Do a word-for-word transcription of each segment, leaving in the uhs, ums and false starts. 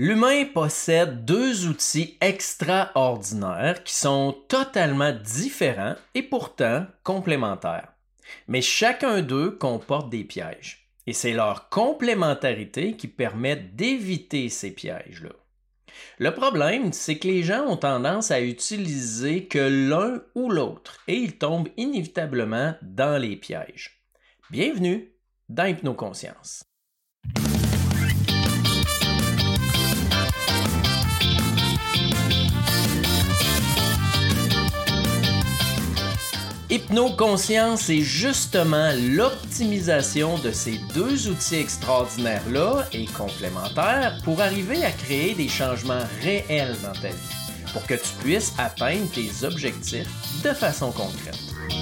L'humain possède deux outils extraordinaires qui sont totalement différents et pourtant complémentaires. Mais chacun d'eux comporte des pièges. Et c'est leur complémentarité qui permet d'éviter ces pièges-là. Le problème, c'est que les gens ont tendance à utiliser que l'un ou l'autre et ils tombent inévitablement dans les pièges. Bienvenue dans Hypnoconscience. Hypnoconscience est justement l'optimisation de ces deux outils extraordinaires-là et complémentaires pour arriver à créer des changements réels dans ta vie, pour que tu puisses atteindre tes objectifs de façon concrète.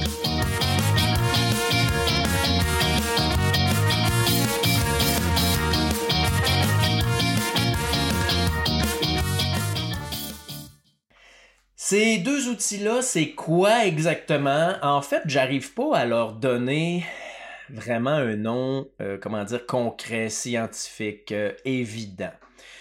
Ces deux outils-là, c'est quoi exactement? En fait, j'arrive pas à leur donner vraiment un nom, euh, comment dire, concret, scientifique, euh, évident.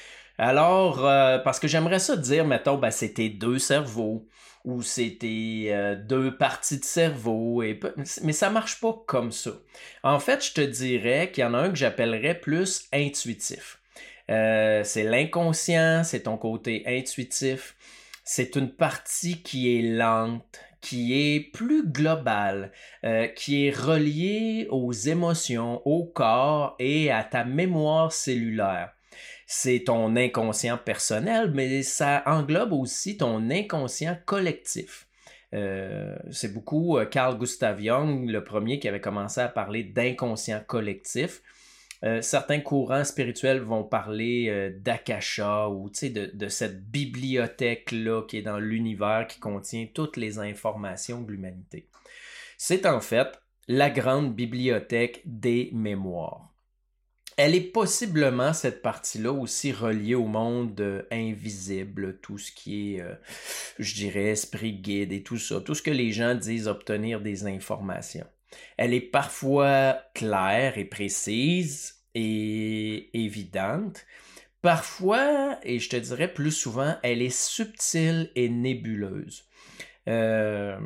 Alors, euh, parce que j'aimerais ça dire, mettons, ben, c'était deux cerveaux ou c'était euh, deux parties de cerveau, et, mais ça marche pas comme ça. En fait, je te dirais qu'il y en a un que j'appellerais plus intuitif. Euh, c'est l'inconscient, c'est ton côté intuitif. C'est une partie qui est lente, qui est plus globale, euh, qui est reliée aux émotions, au corps et à ta mémoire cellulaire. C'est ton inconscient personnel, mais ça englobe aussi ton inconscient collectif. Euh, c'est beaucoup euh, Carl Gustav Jung, le premier qui avait commencé à parler d'inconscient collectif. Euh, certains courants spirituels vont parler euh, d'Akasha ou de, de cette bibliothèque-là qui est dans l'univers qui contient toutes les informations de l'humanité. C'est en fait la grande bibliothèque des mémoires. Elle est possiblement, cette partie-là, aussi reliée au monde euh, invisible, tout ce qui est, euh, je dirais, esprit guide et tout ça, tout ce que les gens disent obtenir des informations. Elle est parfois claire et précise et évidente. Parfois, et je te dirais plus souvent, elle est subtile et nébuleuse. Euh,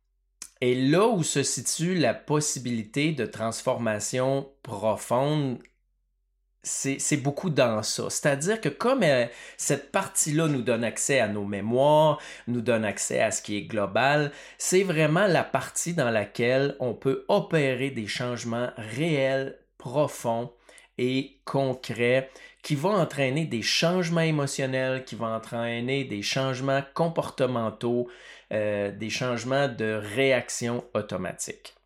et là où se situe la possibilité de transformation profonde, C'est, c'est beaucoup dans ça. C'est-à-dire que comme euh, cette partie-là nous donne accès à nos mémoires, nous donne accès à ce qui est global, c'est vraiment la partie dans laquelle on peut opérer des changements réels, profonds et concrets qui vont entraîner des changements émotionnels, qui vont entraîner des changements comportementaux, euh, des changements de réaction automatique.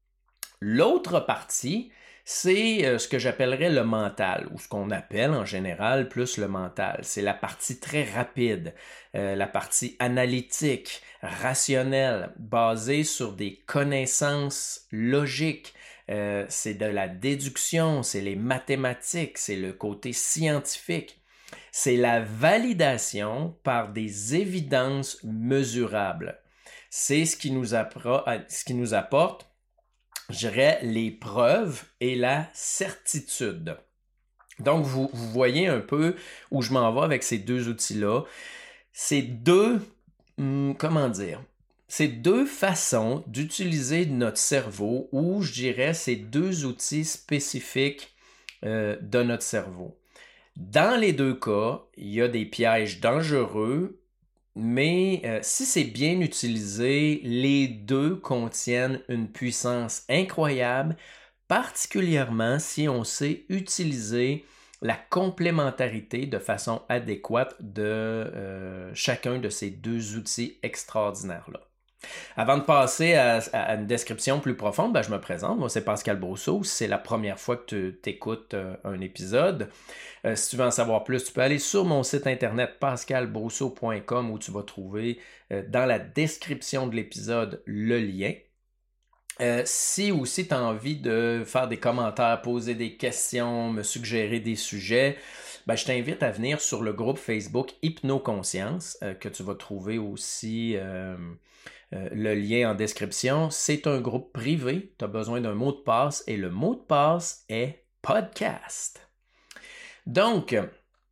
L'autre partie, c'est euh, ce que j'appellerais le mental, ou ce qu'on appelle en général plus le mental. C'est la partie très rapide, euh, la partie analytique, rationnelle, basée sur des connaissances logiques. Euh, c'est de la déduction, c'est les mathématiques, c'est le côté scientifique. C'est la validation par des évidences mesurables. C'est ce qui nous, appro- ce qui nous apporte je dirais, les preuves et la certitude. Donc, vous, vous voyez un peu où je m'en vais avec ces deux outils-là. C'est deux, hum, comment dire, c'est deux façons d'utiliser notre cerveau ou, je dirais, c'est deux outils spécifiques euh, de notre cerveau. Dans les deux cas, il y a des pièges dangereux, mais euh, si c'est bien utilisé, les deux contiennent une puissance incroyable, particulièrement si on sait utiliser la complémentarité de façon adéquate de euh, chacun de ces deux outils extraordinaires-là. Avant de passer à, à une description plus profonde, ben, je me présente. Moi, c'est Pascal Brousseau. Si c'est la première fois que tu écoutes euh, un épisode, euh, si tu veux en savoir plus, tu peux aller sur mon site internet pascal brousseau point com où tu vas trouver euh, dans la description de l'épisode le lien. Euh, si aussi tu as envie de faire des commentaires, poser des questions, me suggérer des sujets, ben, je t'invite à venir sur le groupe Facebook Hypnoconscience euh, que tu vas trouver aussi euh, euh, le lien en description. C'est un groupe privé, tu as besoin d'un mot de passe et le mot de passe est podcast. Donc,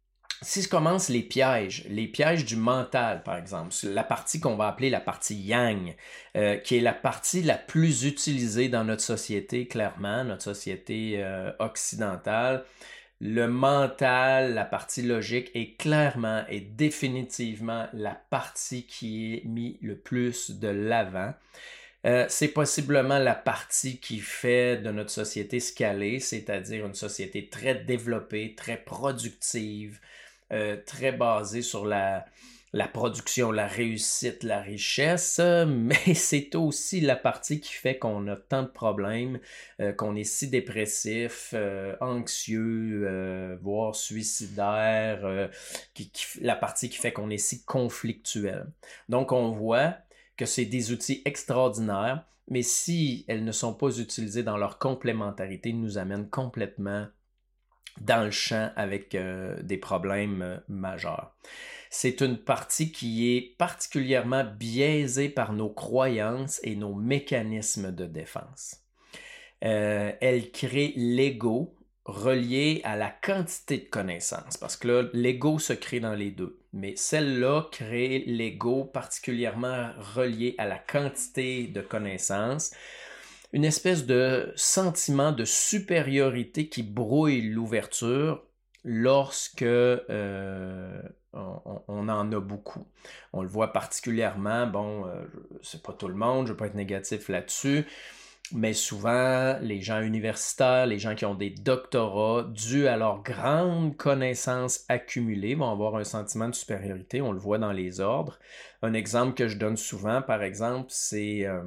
Si je commence les pièges, les pièges du mental, par exemple, la partie qu'on va appeler la partie yang, euh, qui est la partie la plus utilisée dans notre société, clairement, notre société euh, occidentale, le mental, la partie logique est clairement et définitivement la partie qui est mise le plus de l'avant. Euh, c'est possiblement la partie qui fait de notre société scalée, c'est-à-dire une société très développée, très productive, euh, très basée sur la, la production, la réussite, la richesse, mais c'est aussi la partie qui fait qu'on a tant de problèmes, euh, qu'on est si dépressif, euh, anxieux, euh, voire suicidaire, euh, qui, qui, la partie qui fait qu'on est si conflictuel. Donc on voit que c'est des outils extraordinaires, mais si elles ne sont pas utilisées dans leur complémentarité, ils nous amènent complètement dans le champ avec euh, des problèmes euh, majeurs. C'est une partie qui est particulièrement biaisée par nos croyances et nos mécanismes de défense. Euh, elle crée l'ego relié à la quantité de connaissances, parce que là, l'ego se crée dans les deux, mais celle-là crée l'ego particulièrement relié à la quantité de connaissances, une espèce de sentiment de supériorité qui brouille l'ouverture lorsque euh, on, on en a beaucoup. On le voit particulièrement, bon, euh, c'est pas tout le monde, je veux pas être négatif là-dessus, mais souvent, les gens universitaires, les gens qui ont des doctorats, dû à leur grande connaissance accumulée, vont avoir un sentiment de supériorité. On le voit dans les ordres. Un exemple que je donne souvent, par exemple, c'est euh,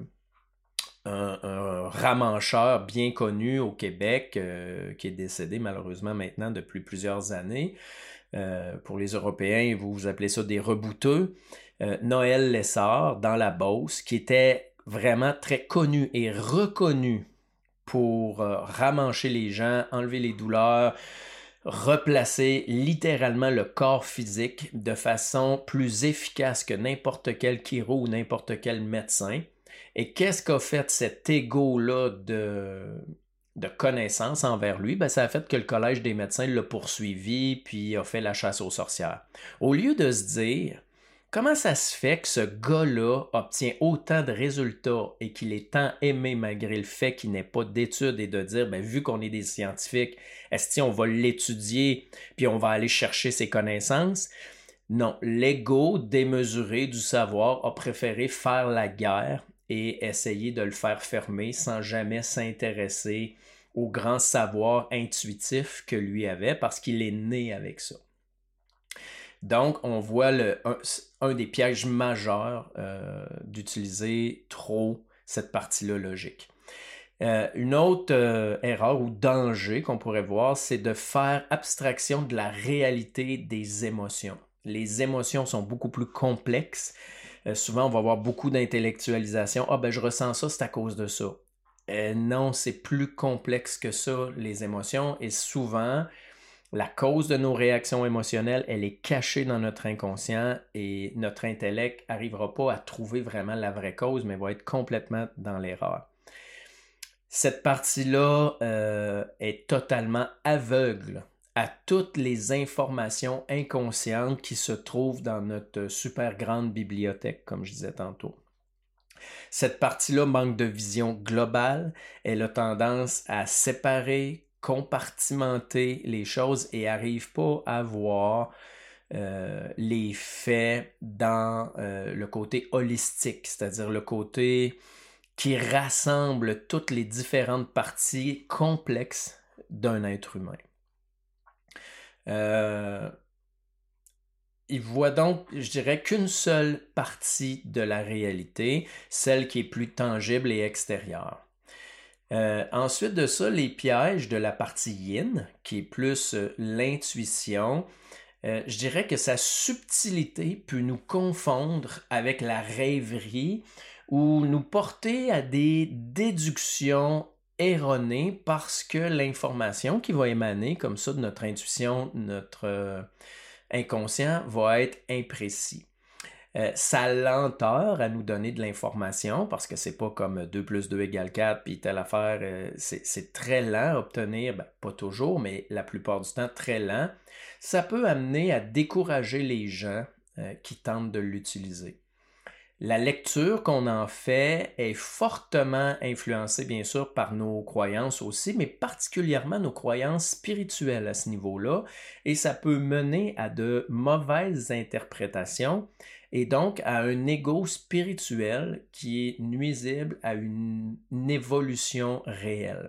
un, un ramancheur bien connu au Québec, euh, qui est décédé malheureusement maintenant depuis plusieurs années. Euh, pour les Européens, vous, vous appelez ça des rebouteux. Euh, Noël Lessard, dans la Beauce, qui était vraiment très connu et reconnu pour euh, ramancher les gens, enlever les douleurs, replacer littéralement le corps physique de façon plus efficace que n'importe quel chiro ou n'importe quel médecin. Et qu'est-ce qu'a fait cet égo-là de, de connaissance envers lui? Ben, ça a fait que le Collège des médecins l'a poursuivi puis a fait la chasse aux sorcières. Au lieu de se dire comment ça se fait que ce gars-là obtient autant de résultats et qu'il est tant aimé malgré le fait qu'il n'ait pas d'études et de dire, ben, vu qu'on est des scientifiques, est-ce qu'on va l'étudier puis on va aller chercher ses connaissances? Non, l'ego démesuré du savoir a préféré faire la guerre et essayer de le faire fermer sans jamais s'intéresser au grand savoir intuitif que lui avait parce qu'il est né avec ça. Donc, on voit le, un, un des pièges majeurs euh, d'utiliser trop cette partie-là logique. Euh, une autre euh, erreur ou danger qu'on pourrait voir, c'est de faire abstraction de la réalité des émotions. Les émotions sont beaucoup plus complexes. Euh, souvent, on va avoir beaucoup d'intellectualisation. Ah, ben, je ressens ça, c'est à cause de ça. Euh, non, c'est plus complexe que ça, les émotions. Et souvent, la cause de nos réactions émotionnelles, elle est cachée dans notre inconscient et notre intellect n'arrivera pas à trouver vraiment la vraie cause, mais va être complètement dans l'erreur. Cette partie-là euh, est totalement aveugle à toutes les informations inconscientes qui se trouvent dans notre super grande bibliothèque, comme je disais tantôt. Cette partie-là manque de vision globale, elle a tendance à séparer, compartimenter les choses et n'arrive pas à voir euh, les faits dans euh, le côté holistique, c'est-à-dire le côté qui rassemble toutes les différentes parties complexes d'un être humain. Euh, il voit donc, je dirais, qu'une seule partie de la réalité, celle qui est plus tangible et extérieure. Euh, ensuite de ça, les pièges de la partie yin, qui est plus euh, l'intuition, euh, je dirais que sa subtilité peut nous confondre avec la rêverie ou nous porter à des déductions erronées parce que l'information qui va émaner comme ça de notre intuition, notre euh, inconscient, va être imprécis. euh, sa lenteur à nous donner de l'information, parce que c'est pas comme deux plus deux égale quatre, puis telle affaire, euh, c'est, c'est très lent à obtenir, ben, pas toujours, mais la plupart du temps très lent, ça peut amener à décourager les gens euh, qui tentent de l'utiliser. La lecture qu'on en fait est fortement influencée, bien sûr, par nos croyances aussi, mais particulièrement nos croyances spirituelles à ce niveau-là, et ça peut mener à de mauvaises interprétations et donc à un ego spirituel qui est nuisible à une, une évolution réelle.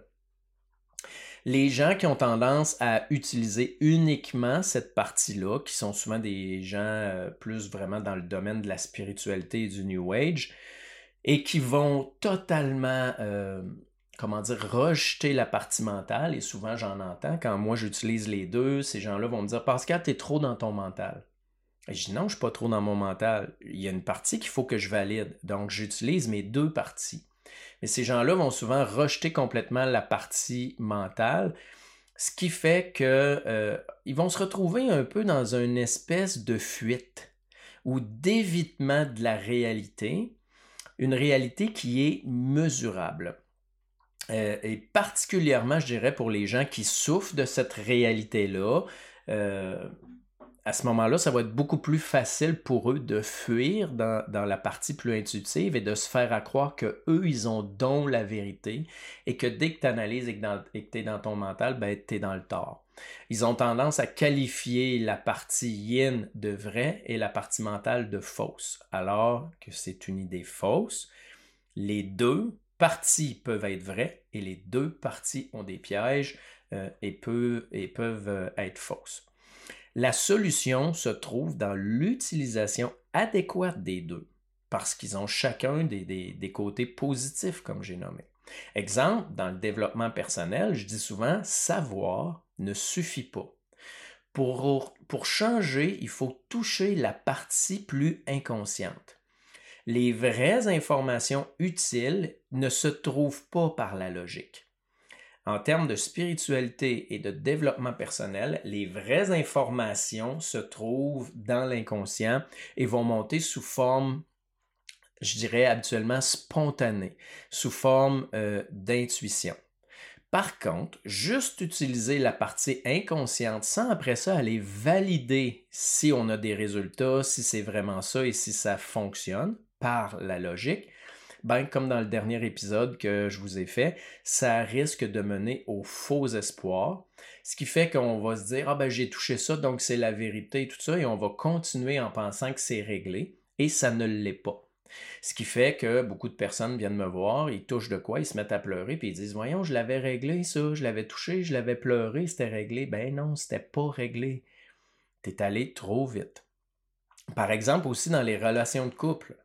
Les gens qui ont tendance à utiliser uniquement cette partie-là, qui sont souvent des gens euh, plus vraiment dans le domaine de la spiritualité et du New Age, et qui vont totalement, euh, comment dire, rejeter la partie mentale, et souvent j'en entends, quand moi j'utilise les deux, ces gens-là vont me dire « Pascal, t'es trop dans ton mental ». Et je dis « Non, je suis pas trop dans mon mental. Il y a une partie qu'il faut que je valide, donc j'utilise mes deux parties ». Mais ces gens-là vont souvent rejeter complètement la partie mentale, ce qui fait qu'ils euh, vont se retrouver un peu dans une espèce de fuite ou d'évitement de la réalité, une réalité qui est mesurable. Euh, et particulièrement, je dirais, pour les gens qui souffrent de cette réalité-là, euh, à ce moment-là, ça va être beaucoup plus facile pour eux de fuir dans, dans la partie plus intuitive et de se faire à croire qu'eux, ils ont donc la vérité et que dès que tu analyses et que tu es dans ton mental, ben, tu es dans le tort. Ils ont tendance à qualifier la partie yin de vraie et la partie mentale de fausse, alors que c'est une idée fausse. Les deux parties peuvent être vraies et les deux parties ont des pièges euh, et, peut, et peuvent euh, être fausses. La solution se trouve dans l'utilisation adéquate des deux, parce qu'ils ont chacun des, des, des côtés positifs, comme j'ai nommé. Exemple, dans le développement personnel, je dis souvent, savoir ne suffit pas. Pour, pour changer, il faut toucher la partie plus inconsciente. Les vraies informations utiles ne se trouvent pas par la logique. En termes de spiritualité et de développement personnel, les vraies informations se trouvent dans l'inconscient et vont monter sous forme, je dirais habituellement spontanée, sous forme euh, d'intuition. Par contre, juste utiliser la partie inconsciente sans après ça aller valider si on a des résultats, si c'est vraiment ça et si ça fonctionne par la logique, ben, comme dans le dernier épisode que je vous ai fait, ça risque de mener au faux espoir, ce qui fait qu'on va se dire « Ah ben j'ai touché ça, donc c'est la vérité et tout ça », et on va continuer en pensant que c'est réglé, et ça ne l'est pas. Ce qui fait que beaucoup de personnes viennent me voir, ils touchent de quoi, ils se mettent à pleurer, puis ils disent « Voyons, je l'avais réglé ça, je l'avais touché, je l'avais pleuré, c'était réglé. » Ben non, c'était pas réglé. T'es allé trop vite. Par exemple, aussi dans les relations de couple,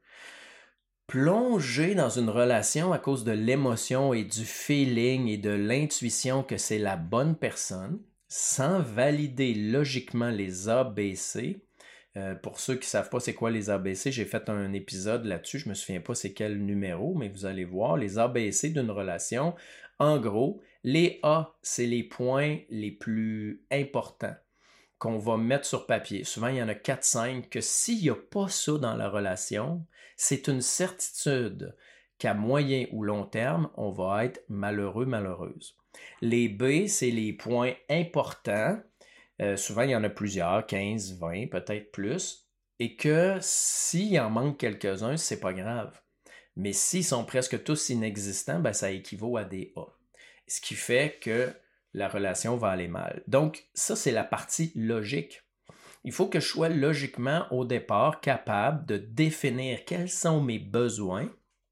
plonger dans une relation à cause de l'émotion et du feeling et de l'intuition que c'est la bonne personne, sans valider logiquement les A B C. Euh, pour ceux qui ne savent pas c'est quoi les A B C, j'ai fait un épisode là-dessus, je ne me souviens pas c'est quel numéro, mais vous allez voir, les A B C d'une relation, en gros, les A, c'est les points les plus importants qu'on va mettre sur papier. Souvent, il y en a quatre cinq que s'il n'y a pas ça dans la relation, c'est une certitude qu'à moyen ou long terme, on va être malheureux, malheureuse. Les B, c'est les points importants. Euh, souvent, il y en a plusieurs, quinze, vingt, peut-être plus. Et que s'il en manque quelques-uns, c'est pas grave. Mais s'ils sont presque tous inexistants, ben, ça équivaut à des A. Ce qui fait que la relation va aller mal. Donc, ça, c'est la partie logique. Il faut que je sois logiquement, au départ, capable de définir quels sont mes besoins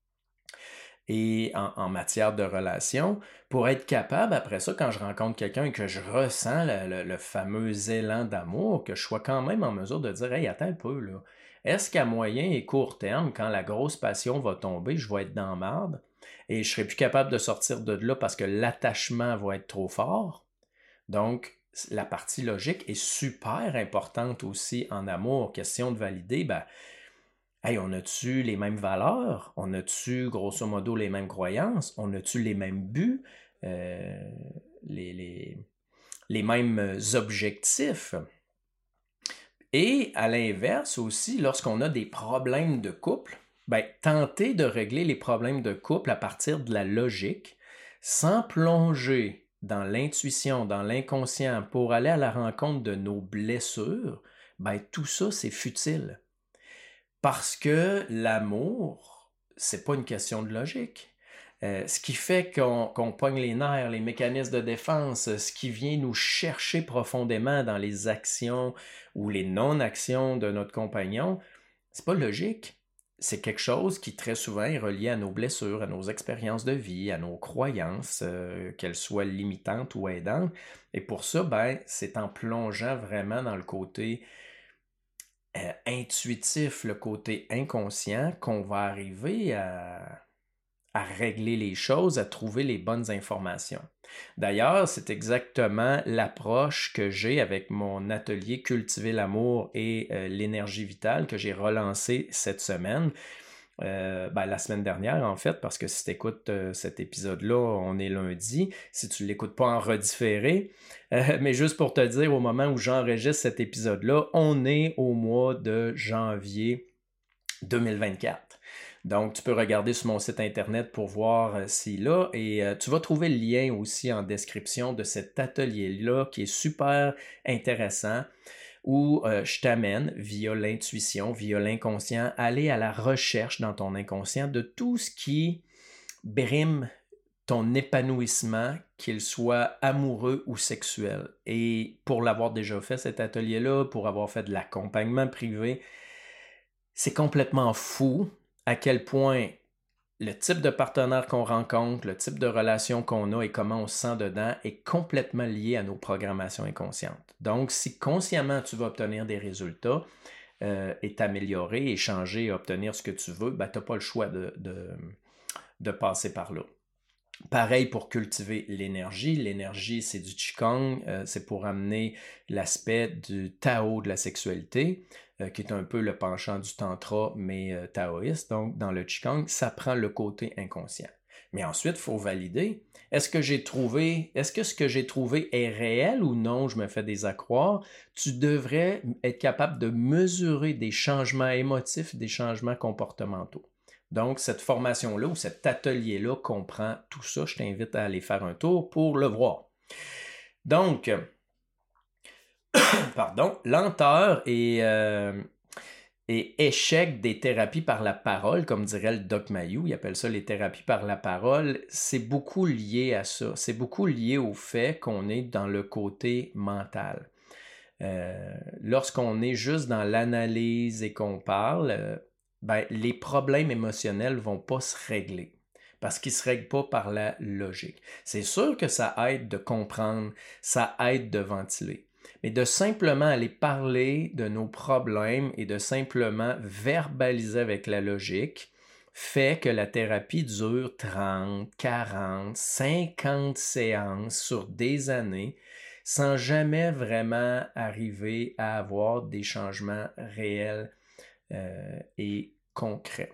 et en, en matière de relation pour être capable, après ça, quand je rencontre quelqu'un et que je ressens le, le, le fameux élan d'amour, que je sois quand même en mesure de dire « Hey, attends un peu, là. Est-ce qu'à moyen et court terme, quand la grosse passion va tomber, je vais être dans la marde? Et je serai plus capable de sortir de là parce que l'attachement va être trop fort. » Donc, la partie logique est super importante aussi en amour. Question de valider, ben, hey, on a-tu les mêmes valeurs? On a-tu, grosso modo, les mêmes croyances? On a-tu les mêmes buts? Euh, les, les, les mêmes objectifs? Et à l'inverse aussi, lorsqu'on a des problèmes de couple, ben, tenter de régler les problèmes de couple à partir de la logique, sans plonger dans l'intuition, dans l'inconscient, pour aller à la rencontre de nos blessures, ben, tout ça, c'est futile. Parce que l'amour, c'est pas une question de logique. Euh, ce qui fait qu'on qu'on pogne les nerfs, les mécanismes de défense, ce qui vient nous chercher profondément dans les actions ou les non-actions de notre compagnon, c'est pas logique. C'est quelque chose qui très souvent est relié à nos blessures, à nos expériences de vie, à nos croyances, euh, qu'elles soient limitantes ou aidantes. Et pour ça, ben, c'est en plongeant vraiment dans le côté euh, intuitif, le côté inconscient, qu'on va arriver à à régler les choses, à trouver les bonnes informations. D'ailleurs, c'est exactement l'approche que j'ai avec mon atelier Cultiver l'amour et euh, l'énergie vitale que j'ai relancé cette semaine. Euh, ben, la semaine dernière, en fait, parce que si tu écoutes euh, cet épisode-là, on est lundi. Si tu ne l'écoutes pas en redifféré, euh, mais juste pour te dire, au moment où j'enregistre cet épisode-là, on est au mois de janvier deux mille vingt-quatre. Donc, tu peux regarder sur mon site internet pour voir euh, s'il là et euh, tu vas trouver le lien aussi en description de cet atelier-là qui est super intéressant où euh, je t'amène via l'intuition, via l'inconscient, aller à la recherche dans ton inconscient de tout ce qui brime ton épanouissement, qu'il soit amoureux ou sexuel. Et pour l'avoir déjà fait cet atelier-là, pour avoir fait de l'accompagnement privé, c'est complètement fou à quel point le type de partenaire qu'on rencontre, le type de relation qu'on a et comment on se sent dedans est complètement lié à nos programmations inconscientes. Donc, si consciemment tu veux obtenir des résultats euh, et t'améliorer et changer et obtenir ce que tu veux, ben, tu n'as pas le choix de, de, de passer par là. Pareil pour cultiver l'énergie. L'énergie, c'est du Qigong, euh, c'est pour amener l'aspect du Tao de la sexualité, euh, qui est un peu le penchant du Tantra, mais euh, taoïste. Donc, dans le Qigong, ça prend le côté inconscient. Mais ensuite, il faut valider. Est-ce que j'ai trouvé, est-ce que ce que j'ai trouvé est réel ou non? Je me fais des accroires. Tu devrais être capable de mesurer des changements émotifs, des changements comportementaux. Donc, cette formation-là ou cet atelier-là comprend tout ça. Je t'invite à aller faire un tour pour le voir. Donc, pardon, lenteur et, euh, et échec des thérapies par la parole, comme dirait le Doc Mayou, il appelle ça les thérapies par la parole, c'est beaucoup lié à ça. C'est beaucoup lié au fait qu'on est dans le côté mental. Euh, lorsqu'on est juste dans l'analyse et qu'on parle, euh, ben, les problèmes émotionnels ne vont pas se régler parce qu'ils ne se règlent pas par la logique. C'est sûr que ça aide de comprendre, ça aide de ventiler, mais de simplement aller parler de nos problèmes et de simplement verbaliser avec la logique fait que la thérapie dure trente, quarante, cinquante séances sur des années sans jamais vraiment arriver à avoir des changements réels euh, et concrets.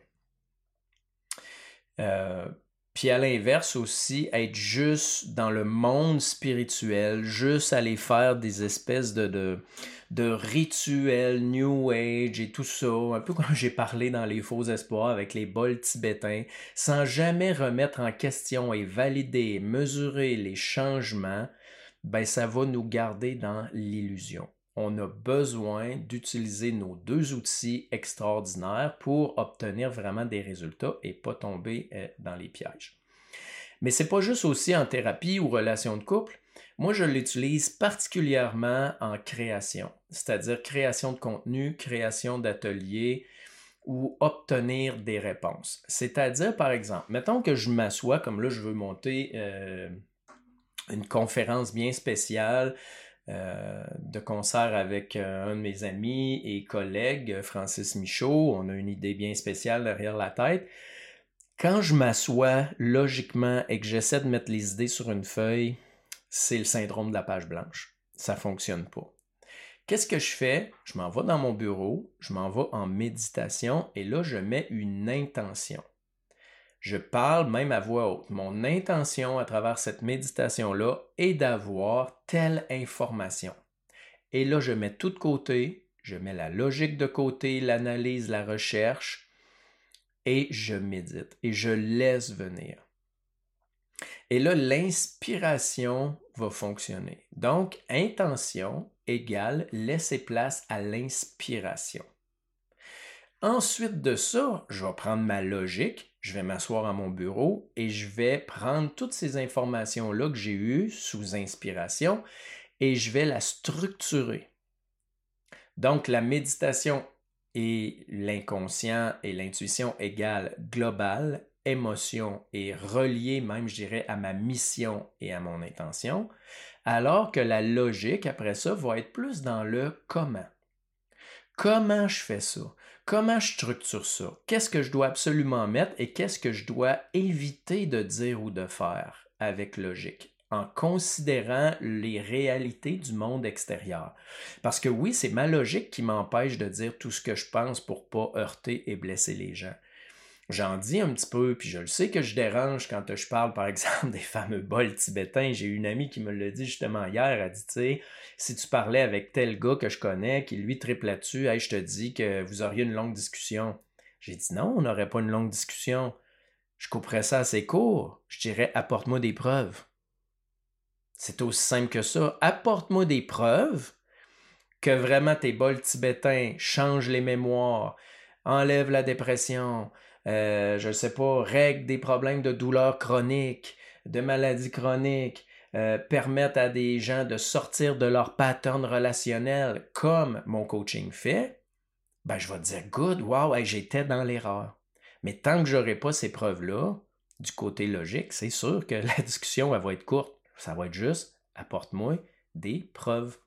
Euh, puis à l'inverse aussi, être juste dans le monde spirituel, juste aller faire des espèces de, de, de rituels New Age et tout ça, un peu comme j'ai parlé dans les faux espoirs avec les bols tibétains, sans jamais remettre en question et valider, mesurer les changements, ben ça va nous garder dans l'illusion. On a besoin d'utiliser nos deux outils extraordinaires pour obtenir vraiment des résultats et pas tomber euh, dans les pièges. Mais c'est pas juste aussi en thérapie ou relation de couple. Moi, je l'utilise particulièrement en création, c'est-à-dire création de contenu, création d'ateliers ou obtenir des réponses. C'est-à-dire, par exemple, mettons que je m'assois, comme là, je veux monter euh, une conférence bien spéciale Euh, de concert avec euh, un de mes amis et collègues, Francis Michaud. On a une idée bien spéciale derrière la tête. Quand je m'assois logiquement et que j'essaie de mettre les idées sur une feuille, c'est le syndrome de la page blanche. Ça ne fonctionne pas. Qu'est-ce que je fais? Je m'en vais dans mon bureau, je m'en vais en méditation et là, je mets une intention. Je parle même à voix haute. Mon intention à travers cette méditation-là est d'avoir telle information. Et là, je mets tout de côté, je mets la logique de côté, l'analyse, la recherche, et je médite, et je laisse venir. Et là, l'inspiration va fonctionner. Donc, intention égale laisser place à l'inspiration. Ensuite de ça, je vais prendre ma logique, je vais m'asseoir à mon bureau et je vais prendre toutes ces informations-là que j'ai eues sous inspiration et je vais la structurer. Donc, la méditation et l'inconscient et l'intuition égale global, émotion et relié même, je dirais, à ma mission et à mon intention, alors que la logique, après ça, va être plus dans le comment. Comment je fais ça? Comment je structure ça? Qu'est-ce que je dois absolument mettre et qu'est-ce que je dois éviter de dire ou de faire avec logique, en considérant les réalités du monde extérieur. Parce que oui, c'est ma logique qui m'empêche de dire tout ce que je pense pour pas heurter et blesser les gens. J'en dis un petit peu, puis je le sais que je dérange quand je parle, par exemple, des fameux bols tibétains. J'ai une amie qui me l'a dit justement hier, elle a dit, tu sais, si tu parlais avec tel gars que je connais, qui lui triple là-dessus, hey, je te dis que vous auriez une longue discussion. J'ai dit, non, on n'aurait pas une longue discussion. Je couperais ça assez court. Je dirais, apporte-moi des preuves. C'est aussi simple que ça. Apporte-moi des preuves que vraiment tes bols tibétains changent les mémoires, enlèvent la dépression, euh, je ne sais pas, règlent des problèmes de douleurs chroniques, de maladies chroniques, euh, permettent à des gens de sortir de leur pattern relationnel comme mon coaching fait, ben je vais te dire, good, wow, hey, j'étais dans l'erreur. Mais tant que je n'aurai pas ces preuves-là, du côté logique, c'est sûr que la discussion elle va être courte. Ça va être juste, apporte-moi des preuves.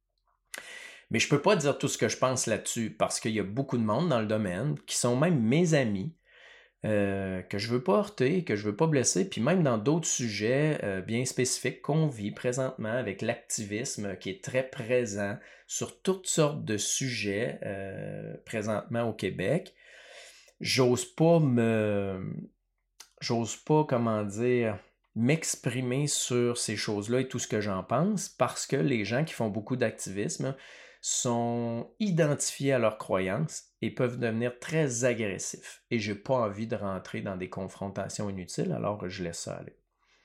Mais je ne peux pas dire tout ce que je pense là-dessus parce qu'il y a beaucoup de monde dans le domaine qui sont même mes amis, euh, que je ne veux pas heurter, que je ne veux pas blesser, puis même dans d'autres sujets euh, bien spécifiques qu'on vit présentement avec l'activisme qui est très présent sur toutes sortes de sujets euh, présentement au Québec. J'ose pas me... J'ose pas, comment dire, m'exprimer sur ces choses-là et tout ce que j'en pense parce que les gens qui font beaucoup d'activisme sont identifiés à leurs croyances et peuvent devenir très agressifs. Et j'ai pas envie de rentrer dans des confrontations inutiles, alors je laisse ça aller.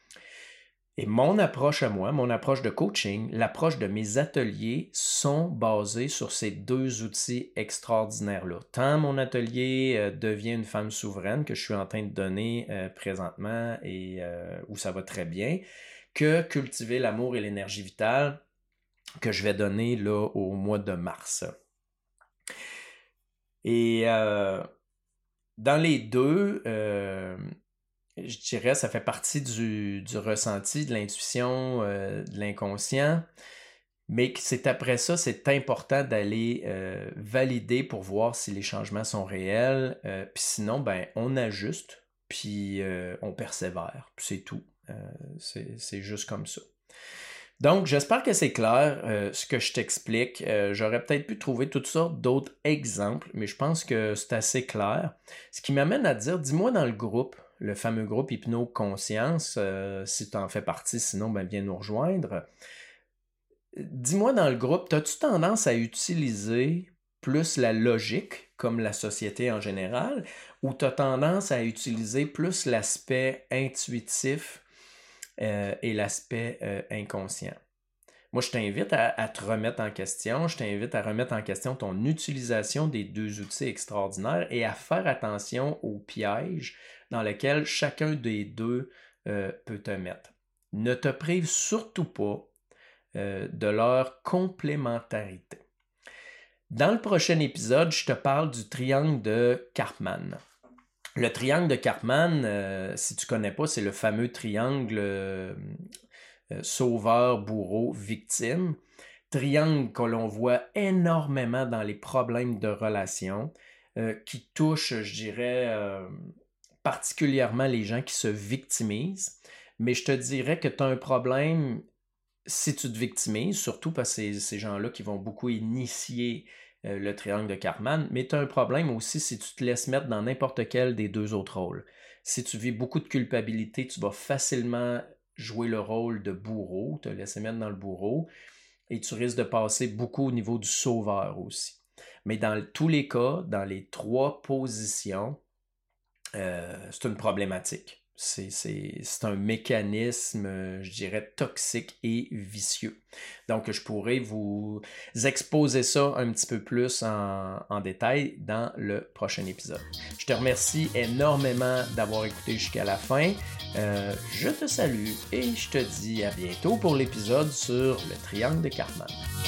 Et mon approche à moi, mon approche de coaching, l'approche de mes ateliers sont basés sur ces deux outils extraordinaires-là. Tant mon atelier euh, devient une femme souveraine que je suis en train de donner euh, présentement et euh, où ça va très bien, que cultiver l'amour et l'énergie vitale que je vais donner là au mois de mars. Et euh, dans les deux, euh, je dirais, ça fait partie du, du ressenti, de l'intuition, euh, de l'inconscient, mais que c'est après ça, c'est important d'aller euh, valider pour voir si les changements sont réels, euh, puis sinon, ben, on ajuste, puis euh, on persévère, puis c'est tout. Euh, c'est, c'est juste comme ça. Donc, j'espère que c'est clair euh, ce que je t'explique. Euh, j'aurais peut-être pu trouver toutes sortes d'autres exemples, mais je pense que c'est assez clair. Ce qui m'amène à dire, dis-moi dans le groupe, le fameux groupe Hypno-Conscience, euh, si tu en fais partie, sinon, ben, viens nous rejoindre. Dis-moi dans le groupe, as-tu tendance à utiliser plus la logique, comme la société en général, ou tu as tendance à utiliser plus l'aspect intuitif euh, et l'aspect euh, inconscient? Moi, je t'invite à, à te remettre en question, je t'invite à remettre en question ton utilisation des deux outils extraordinaires et à faire attention aux pièges dans lesquels chacun des deux euh, peut te mettre. Ne te prive surtout pas euh, de leur complémentarité. Dans le prochain épisode, je te parle du triangle de Karpman. Le triangle de Karpman, euh, si tu ne connais pas, c'est le fameux triangle euh, euh, sauveur, bourreau, victime. Triangle que l'on voit énormément dans les problèmes de relations, euh, qui touche, je dirais, euh, particulièrement les gens qui se victimisent. Mais je te dirais que tu as un problème si tu te victimises, surtout parce que c'est ces gens-là qui vont beaucoup initier euh, le triangle de Karpman, mais tu as un problème aussi si tu te laisses mettre dans n'importe quel des deux autres rôles. Si tu vis beaucoup de culpabilité, tu vas facilement jouer le rôle de bourreau, te laisser mettre dans le bourreau, et tu risques de passer beaucoup au niveau du sauveur aussi. Mais dans tous les cas, dans les trois positions, euh, c'est une problématique. C'est, c'est, c'est un mécanisme, je dirais, toxique et vicieux. Donc, je pourrais vous exposer ça un petit peu plus en, en détail dans le prochain épisode. Je te remercie énormément d'avoir écouté jusqu'à la fin. Euh, je te salue et je te dis à bientôt pour l'épisode sur le triangle de Karpman.